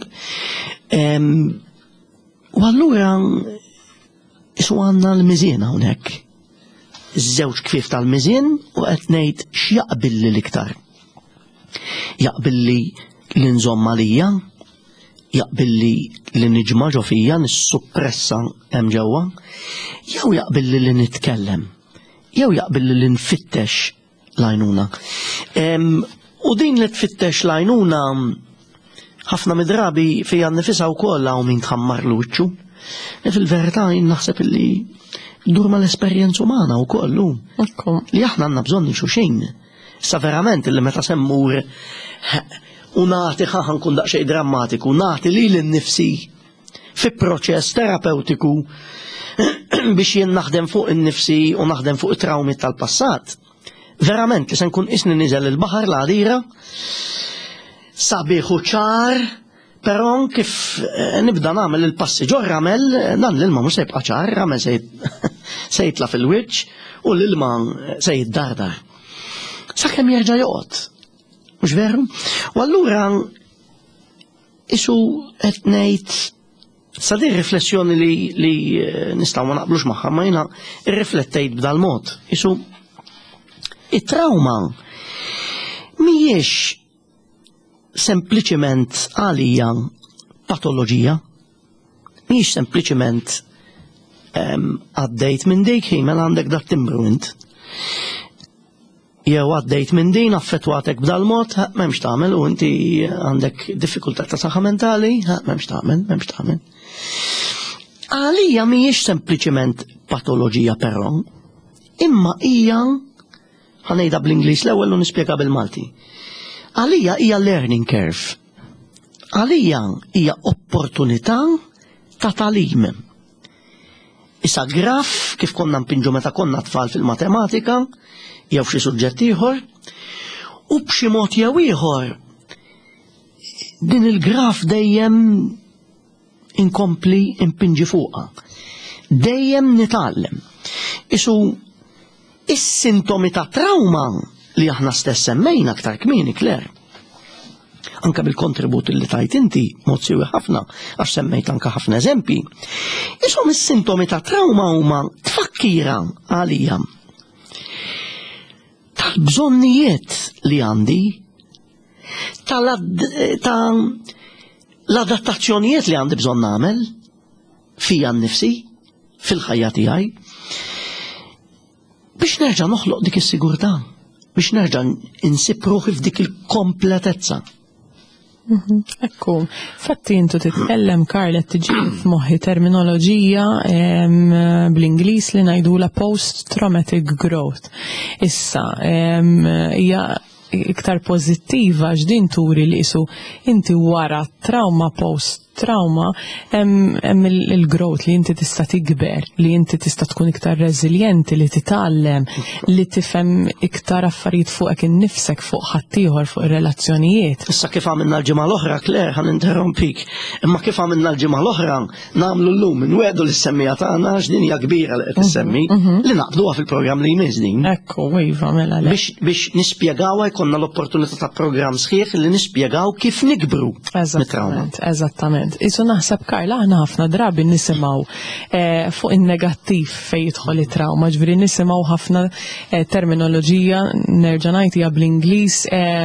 A: U allura isu għandna l-miżien hawnhekk. Iż-żewġ kfief tal-miżien u qed ngħid x'jaqbilli l-iktar. Jaqbilli li nżomma lija, jaqbilli li niġma' ġo fija nissuppressa hemm ġewwa, jew jaqbilli li nitkellem, jew jaqbilli li nfittex l-għajnuna. U din li tfittex l-għajnuna ħafna midrabi fija nnifisha wkoll hawn min tħammar l-wiċċu. Fil-verità jien naħseb illi dur mal-esperjenza umana wkoll hu. Li aħna għandna bżonn nixu xejn. Sa verament illi meta semmur u nagħti ħaħa nkun daqsxejn drammatiku, nagħti lili nnifsi fi proċess terapeutiku biex jien naħdem fuq innifsi u naħdem fuq it-trawmi tal-passat. Verament li se nkun isni niżel il-baħar l-għadira sabiħ u ċar, però kif eh, nibda nagħmel il-passi ġo ramel, dan l-ilma mhux se jibqa' ċar, ramel se se jitla fil-wiċċ u l-ilma se jiddardar. Sakemm jerġa' joqgħod. Mhux veru? U allura isu qed ngħid sa di riflessjoni li, li nistgħu ma naqblux magħha, ma jiena irriflettejt b'dal mod. Isu it-trauma mhijiex sempliċement għalija patoloġija, mhijiex sempliċement għaddejt minn dik ħin mela għandek dak timbru int. Jew għaddejt minn din affettwatek b'dal mod, m'hemmx tagħmel u inti għandek diffikultà ta' saħħa mentali, m'hemmx tagħmel, m'hemmx tagħmel. Għalija mhijiex sempliċement patoloġija però, imma hija ħanejda bl-Ingliż l-ewwel u nispjega bil-Malti. Għalija hija learning curve. Għalija hija opportunità ta' talim. Issa graf kif konna mpinġu meta konna tfal fil-matematika, jew xi suġġett ieħor, u b'xi mod jew ieħor din il-graf dejjem inkompli impinġi fuqha. Dejjem nitgħallem. Isu is-sintomi ta' trauma li aħna stess semmejna aktar kmieni Kler. Anke bil-kontribut li tajt inti mod siewi ħafna għax semmejt anke ħafna eżempji. Ishom is-sintomi ta' trauma huma tfakkira għalija tal-bżonnijiet li għandi, tal-adattazzjonijiet li għandi bżonn nagħmel fija nnifsi, fil-ħajja tiegħi, biex nerġa' noħloq dik is-sigurtà, biex nerġa' insib ruħi f'dik il-kompletezza.
B: Ekku, fatti intu titkellem Karl qed tiġi f'moħħi terminoloġija bl-Ingliż li ngħidula post-traumatic growth. Issa hija iktar pożittiva x'din turi li isu inti wara trauma post trauma hemm il-growth li inti tista' tikber, li inti tista' tkun iktar reżiljenti, li titgħallem, li tifhem iktar affarijiet fuqek innifsek fuq ħaddieħor fuq ir-relazzjonijiet.
A: Issa kif għamilna l-ġimgħa l-oħra Kler ħan interrompik, imma kif għamilna l-ġimgħa l-oħra nagħmlu llum inwedu l-semmija tagħna x'din hija kbira li qed issemmi li naqbduha fil-programm li jmiss din.
B: Ekku, iva mela le.
A: Biex biex nispjegawha jkollna l-opportunità ta' programm sħiħ li nispjegaw kif nikbru mit-trauma.
B: Eżattament. Isu naħseb Karla aħna ħafna drabi nisimgħu fuq in-negattiv fejn jidħol it-trauma, ġifieri nisimgħu ħafna terminoloġija nerġa' ngħid hija bl-Ingliż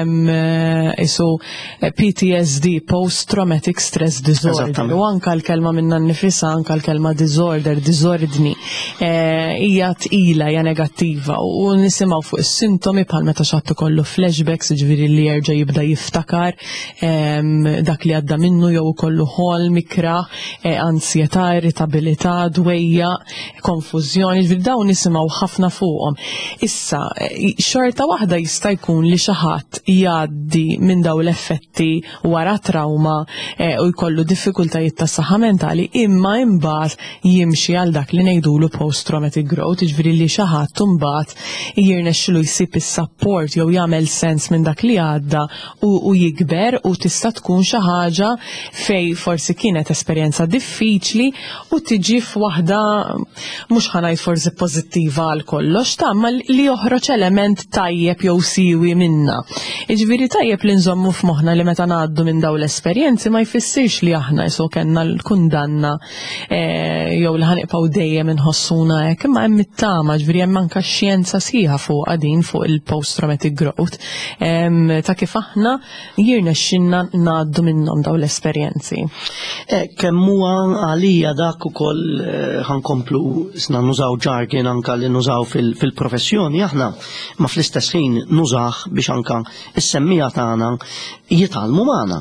B: isu P T S D, post traumatic stress disorder, u anke l-kelma minnha nnifisha anke l-kelma disorder, disordni hija tqila, hija negattiva u nisimgħu fuq is-sintomi bħal meta xatt ikollu flashbacks, ġifieri li jerġa' jibda jiftakar dak li għadda minnu jew ikollu ħol, mikra, ansjetà, irritabilità, dwejja, konfużjoni, ġifieri dawn nisimgħu ħafna fuqhom. Issa, xorta waħda jista' jkun li xi ħadd jgħaddi minn dawn l-effetti wara trauma u jkollu diffikultajiet ta' saħħa mentali, imma imbagħad jimxi għal dak li ngħidulu post traumatic growth, ġifieri li xi ħadd imbagħad jirnexxielu jsib is-support jew jagħmel sens minn dak li għadda u jikber u tista' tkun xi ħaġa fej forsi kienet esperjenza diffiċli u tiġi f'waħda mhux ħanajt forsi pożittiva għal kollox tamma li joħroġ element tajjeb jew siwi minna. Jiġifieri tajjeb li nżommu f'moħħna li meta ngħaddu minn dawn l-esperjenzi ma jfissirx li aħna isu kellna l-kundanna jew li ħanibqgħu dejjem inħossuna hekk, imma hemm it-tama, ġifieri hemm anke xjenza sħiħa fuq din fuq il-post traumatic growth ta' kif aħna jirnexxinna ngħaddu minnhom dawn l-esperjenzi.
A: Kemm huwa għalija dak ukoll ħankomplu isna nużaw ġargien anke li nużaw fil-professjoni aħna, ma fl-istess ħin nużah biex anke is-semmija tagħna jitgħallmu magħna.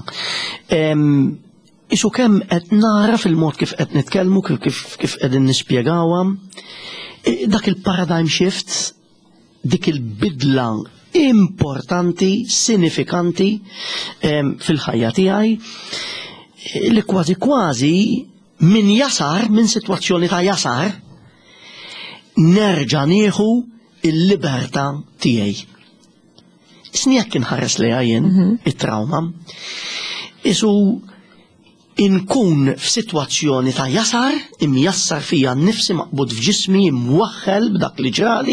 A: Isu kemm qed nara fil-mod kif qed nitkellmu, kif qegħdin nispjegawha, dak il-paradigm shift, dik il-bidla importanti, sinifikanti fil-ħajja tiegħi, li kważi kważi minn jasar, minn sitwazzjoni ta' jasar, nerġa' nieħu il-libertà tiegħi. snijek inħares li għajin, it-trauma, isu inkun f'sitwazzjoni ta' jasar, imjassar fija nnifsi maqbud f'ġismi, imwaħħel b'dak li ġrali.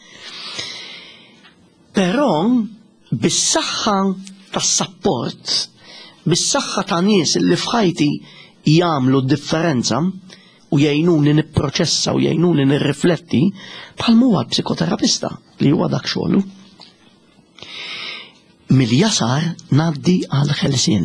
A: Però bis-saħħa tas-sapport, bis-saħħa ta' nies li f'ħajti jagħmlu d-differenza u jgħinuni nipproċessa u jgħinuni nirrifletti bħal huwa l-psikoterapista li huwa dak xogħlu. Mill-jasar ngħaddi għal ħelsien.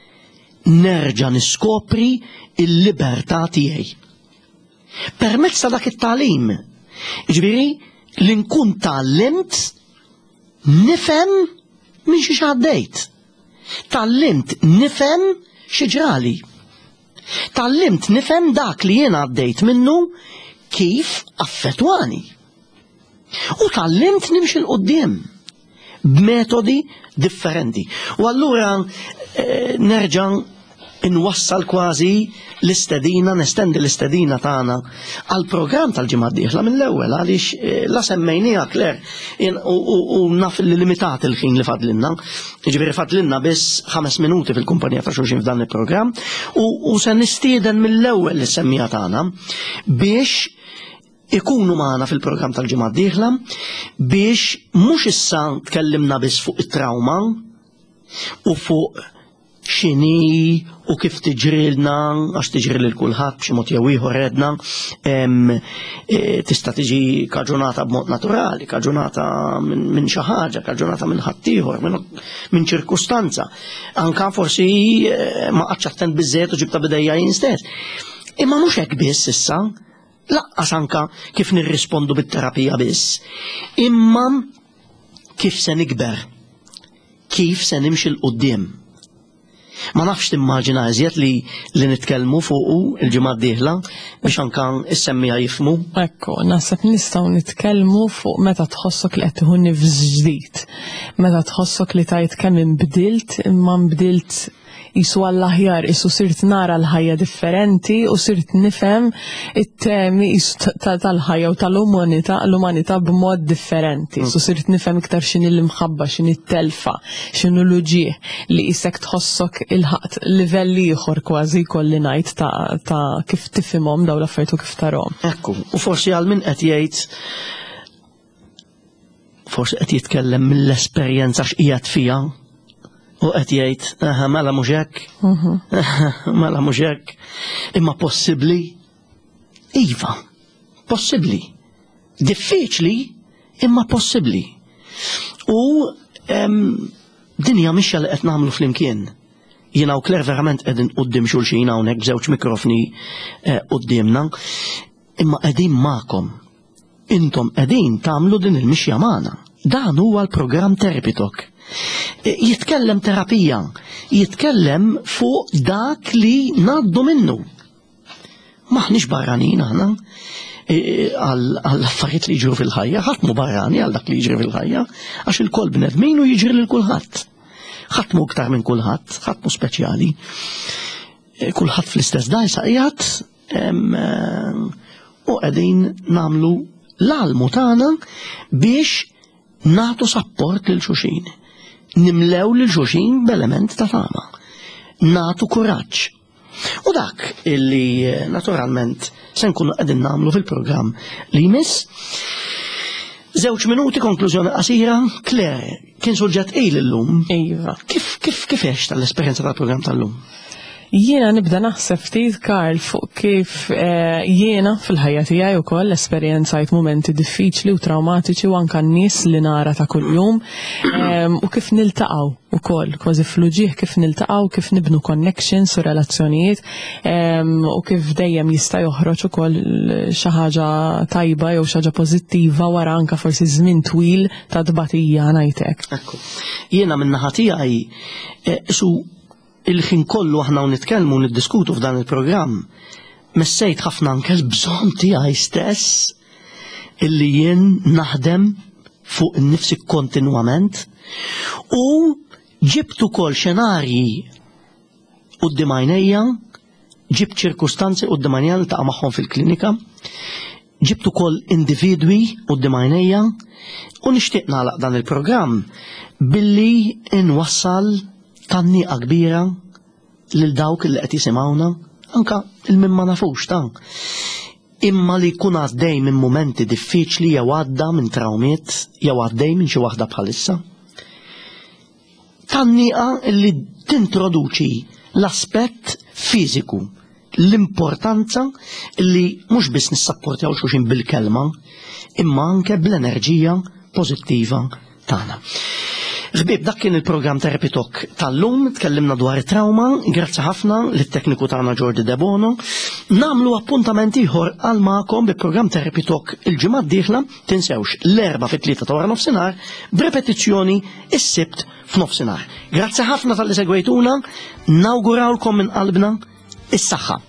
A: Nerġa' niskopri il-libertà tiegħi. Permezz ta' dak it-tagħlim. Jiġifieri li nkun tallimt nifhem minn xi għaddejt. Tallimt nifhem xi ġrali. Tallimt nifhem dak li jien għaddejt minnu kif affettwani. U tallimt nimxi l-qoddim b'metodi differenti. U allura eh, nerġa' inwassal kważi l-istedina, nestendi l-istedina tagħna għal programm tal-ġimgħa d-dieħla mill-ewwel għaliex eh, la semmejniha Kler u, u, u naf li limitat il-ħin li fadlinna. Jiġifieri fadlinna biss ħames minuti fil-kumpanija ta' xulxin f'dan il-programm u, u se nistieden mill-ewwel is-semmija tagħna biex ikunu maħna fil-program tal-ġimgħa d-dieħla biex mhux issa tkellimna biss fuq it-trauma u fuq x'inhi u kif tiġrilna għax tiġri lil kulħadd b'xi mod jew ieħor redna tista' tiġi kaġunata b'mod naturali, kaġunata minn xi ħaġa, kaġunata minn ħadd ieħor, minn ċirkustanza. Anke forsi ma qatx attent biżżejjed u ġibta bidejja jien stess. Imma mhux hekk biss issa. Laqqas anka kif nirrispondu bit-terapija biss, imma kif se nikber, kif se nimxi l-qudiem. Ma nafx timmaġina eżjed li li nitkellmu fuqu il-ġimgħa d-dieħla biex anka issemmija jifmu.
B: Ekku, naħseb nistgħu nitkellmu fuq meta tħossok li qed tieħu nifs ġdid. Meta tħossok li tajt kemm inbdilt imma nbdilt jisu għall-aħjar, jisu sirt nara l-ħajja differenti u sirt nifhem it-temi tal-ħajja u tal-umanità l-umanità b'mod differenti. Jisu sirt nifhem iktar x'inhi l-imħabba, x'inhi t-telfa, x'inhu l-uġieħ li jisek tħossok il-ħaqt livell ieħor kważi kolli ngħid ta' kif tifhimhom daw l-affarijiet u kif tarahom.
A: Ekku, u forsi għal min qed jgħid forsi qed jitkellem mill-esperjenza x'qiegħed fiha. U qed jgħid, aha, mela mhux hekk, mela mhux hekk, imma possibbli? Iva, possibbli. Diffiċli, imma possibbli. U dinja mixja li qed nagħmlu flimkien. Jiena u Kler verament qegħdin quddiem xulxin hawnhekk b'żewġ mikrofni qudiemna, imma qegħdin magħkom. Intom qegħdin tagħmlu din il-mixja magħna. Dan huwa l-programm Therapy Talk. Jitkellem terapija, jitkellem fuq dak li ngħaddu minnu. Maħniex barranin aħna għal affarijiet li jiġru fil-ħajja, ħadd mu barrani għal dak li jiġri fil-ħajja, għax il-kol bnedmin u jiġri lil kulħadd. Ħadd mu iktar minn kulħadd, ħadd mu speċjali. Kulħadd fl-istess dajsa qiegħed u qegħdin nagħmlu l-almu tagħna biex nagħtu sapport lil xulxin. Nimlew lil xulxin b'element ta' tama. Nagħtu kuraġġ. U dak illi naturalment se nkunu qegħdin nagħmlu fil-programm li jmiss. Żewġ minuti konklużjoni qasira, Kler, kien suġġett ejl illum.
B: Iva.
A: Kif kif kif għex tal-esperjenza tal-programm tal-lum?
B: Jiena nibda naħseb ftit Karl fuq kif jiena fil-ħajja tiegħi wkoll esperjenzajt momenti diffiċli u traumatiċi u anke n-nies li nara ta' kuljum u kif niltaqgħu ukoll kważi fl-uġieħ kif niltaqgħu, kif nibnu connections u relazzjonijiet u kif dejjem jista' joħroġ ukoll xi ħaġa tajba jew xi ħaġa pożittiva wara anke forsi żmien twil ta' dbatija ngħidlek.
A: Ekku. Jiena min-naħa tiegħi su il-ħin kollu aħna nitkellmu u niddiskutu f'dan il-programm, messejt ħafna anke l-bżonn tiegħi stess illi jien naħdem fuq innifsi kontinwament u ġibt ukoll xenarji quddiem għajnejja, ġibt ċirkustanzi quddiem għajnejja niltaqa' magħhom fil-klinika ġibtu kol individwi u d-dimajnija u nixtieq nagħlaq dan il-programm billi inwassal tanniqa kbira lil dawk li qed jisimgħuna anka il-min ma nafux dan. Imma li jkun għaddej minn momenti diffiċli jew għadda minn trawmiet jew għaddej minn xi waħda bħalissa. Tanniqa li tintroduċi l-aspett fiżiku, l-importanza li mhux biss nissapportjaw xulxin bil-kelma, imma anke bl-enerġija pożittiva tagħna. Ħbieb, dak kien il-programm Therapy Talk tal-lum, tkellimna dwar it-trauma, grazzi ħafna lit-tekniku tagħna Jordi De Bono. Namlu appuntament ieħor għal magħkom bi-programm Therapy Talk il-ġimgħa d-dieħla, tinsewx l-erba' fit-tlieta ta' wara nofsinhar, b'repetizzjoni is-sibt f'nofsinhar. Grazzi ħafna tal-li segwejtuna, nawgurawlkom minn qalbna is-saħħa.